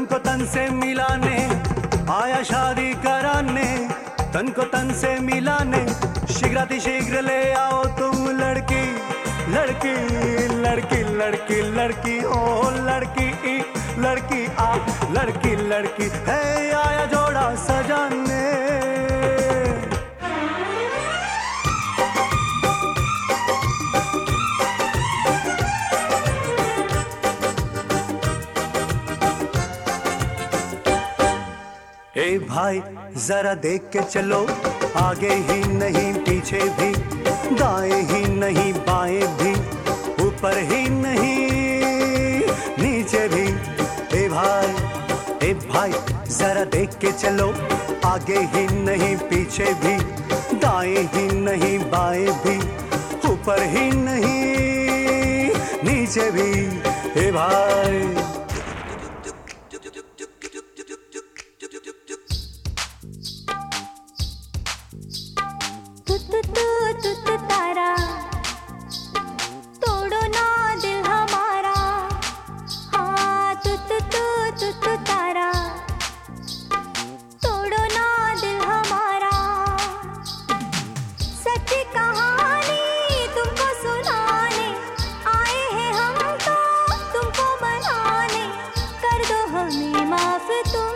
को तन से मिलाने आया शादी कराने, तन को तन से मिलाने शीघ्र ले आओ तुम लड़की लड़की लड़की लड़की लड़की ओ लड़की लड़की आ लड़की लड़की है आया जोड़ा सजाने। ए भाई जरा देख के चलो, आगे ही नहीं पीछे भी, दाएं ही नहीं बाएं भी, ऊपर ही नहीं नीचे भी। ए भाई जरा देख के चलो, आगे ही नहीं पीछे भी, दाएं ही नहीं बाएं भी, ऊपर ही नहीं नीचे भी। ए भाई तू तारा तोड़ो ना दिल हमारा, हाँ तू तारा तोड़ो ना दिल हमारा। सच्ची कहानी तुमको सुनाने आए हैं हम तो तुमको मनाने, कर दो हमें माफ तुम।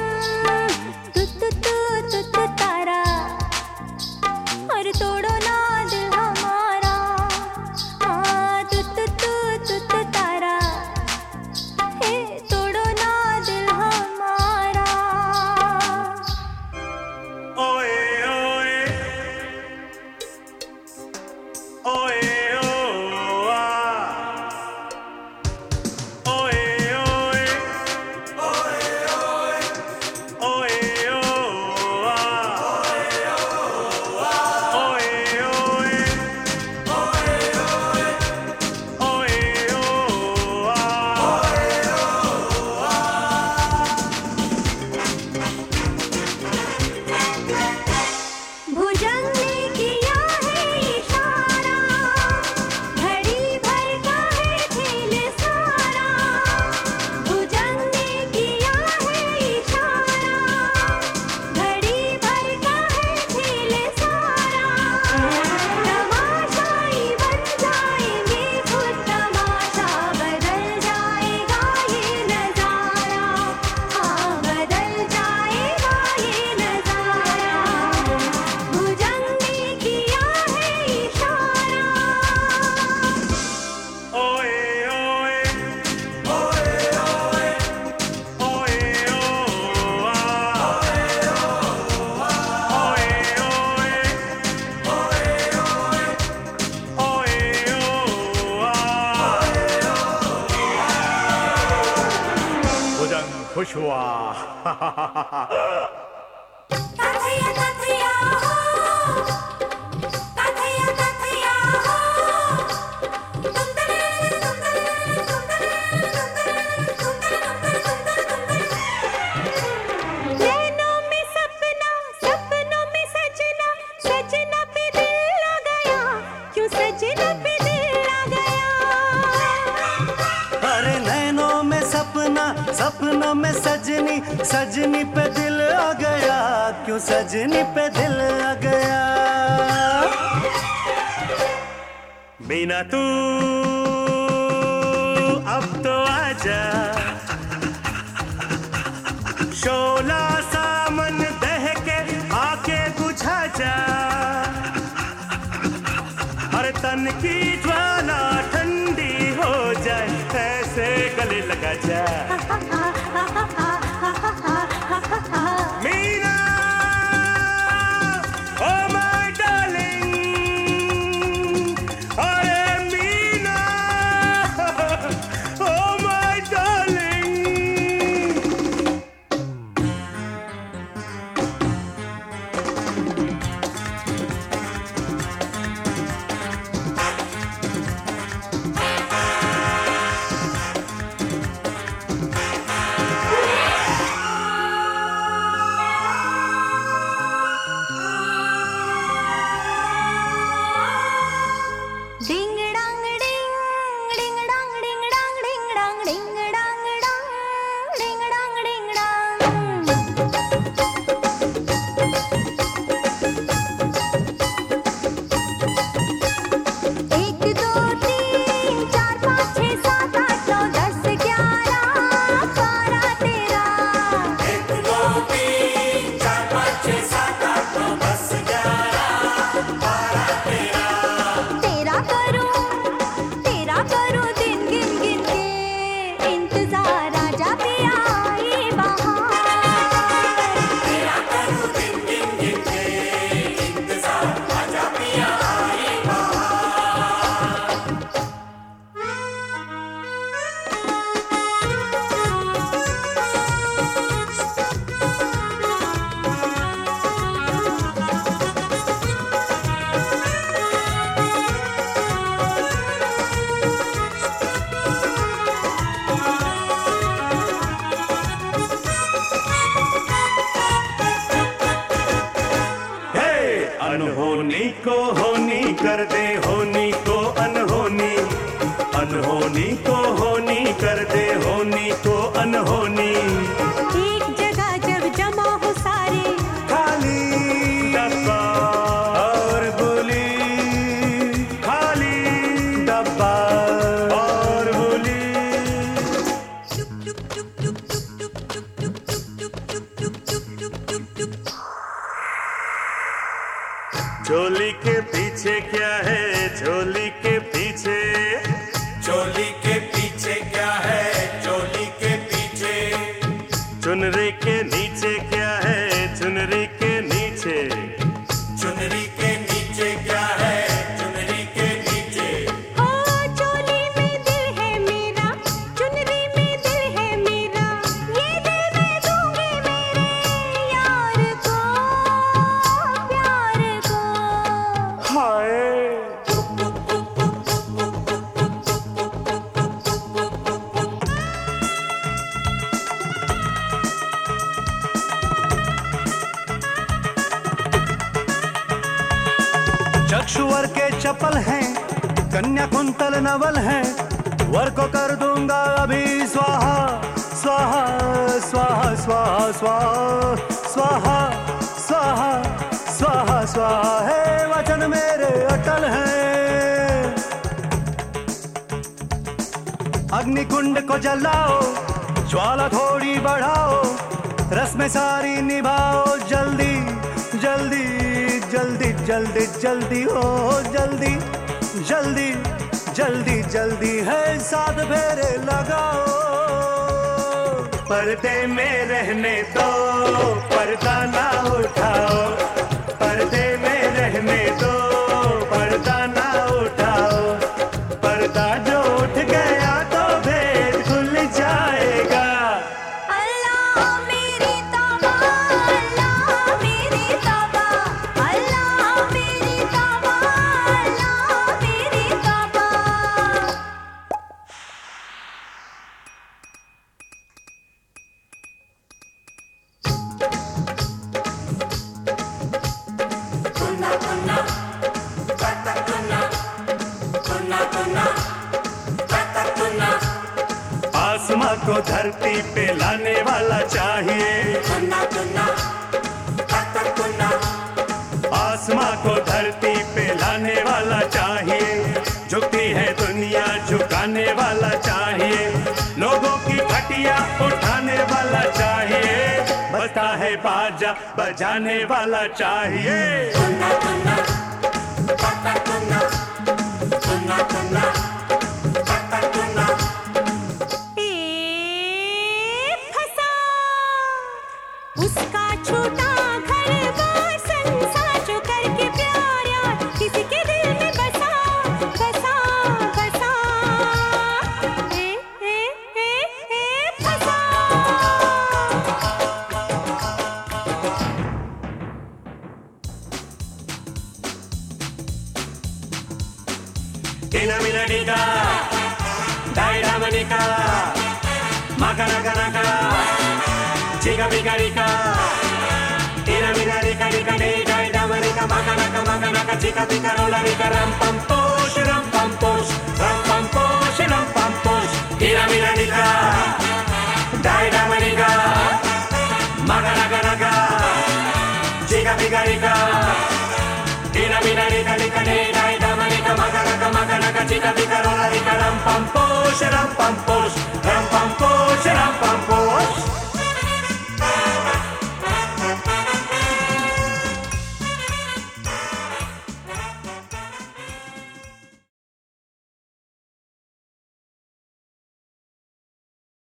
तू तारा और तोड़ो ना दिल हमारा, हाँ तू तारा हे तोड़ो ना दिल हमारा। ओए ओए ओए ओ आ ओए ओए ओए ओए ओए ओ आ खुश हुआ। सपनों में सजनी सजनी पे दिल आ गया, क्यों सजनी पे दिल आ गया। बिना तू अब तो आजा, शोला सामन दह के आके बुझा जा, हर तन की ज्वाला ठंडी हो जाए, ऐसे गले लगा जा। मीना, oh my darling, अरे मीना, oh my darling। अनहोनी को होनी कर दे, होनी को अनहोनी, अनहोनी को होनी कर दे, होनी को अनहोनी। एक जगह जब जमा हो सारे, खाली डब्बा और गोली, खाली डब्बा और गोली। चोली के पीछे क्या है, चोली के पीछे, चोली के पीछे क्या है, चोली के पीछे। चुनरी के नीचे क्या है, चुनरी के नीचे, चुनरी के नीचे क्या है, चुनरी के नीचे। ओ चोली में दिल है मेरा, चुनरी में दिल है मेरा, ये दिल मैं दूंगी मेरे यार को, प्यार को। हाय चक्षुवर के चपल हैं, कन्या कुंतल नवल हैं, वर को कर दूंगा अभी स्वाहा स्वाहा स्वाहा स्वाहा स्वाहा स्वाहा स्वाहा स्वाहा स्वाहा है वचन मेरे अटल हैं। अग्निकुंड को जलाओ, ज्वाला थोड़ी बढ़ाओ, रस में सारी निभाओ, जल्दी जल्दी जल्दी जल्दी जल्दी हो, जल्दी जल्दी जल्दी जल्दी है, साथ फेरे लगाओ। पर्दे में रहने दो, पर्दा ना उठाओ, पर्दे में रहने दो, पर्दा ना उठाओ, पर्दा जो उठ गया तो भेद खुल जाएगा। अल्लाह मेरी तौबा, अल्लाह मेरी तौबा, अल्लाह मेरी तौबा, अल्लाह मेरी तौबा। कुन्ना कुन्ना कता कुन्ना, कुन्ना कुन्ना कता कुन्ना। आसमां को धरती पे लाने वाला चाहिए, कुन्ना कुन्ना कता कुन्ना। आसमां को धरती पे लाने वाला चाहिए, झुकती है दुनिया झुकाने वाला चाहिए, लोगों की खटिया उठाने वाला चाहिए, बजता है बाजा बजाने वाला चाहिए। कुन्ना कुन्ना कता कुन्ना, कुन्ना कुन्ना कता कुन्ना। फंसा उसका छोटा घर बार संसार, जो करके प्यार यार किसी के दिल में बसा बसा बसा। फंसा Ina mina dika, daira manika, makanaka naka, chika bika rika. Ina mina dika dika dika, daira manika, makanaka chika bika rola rika, ram pam posh, ram pam posh, ram pam posh, ram pam posh. Ina mina dika, daira manika, makanaka naka, chika bika rika. Ina mina dika dika dika, daira manika, makanaka chika bika rola rika, ram pam posh, ram pam posh.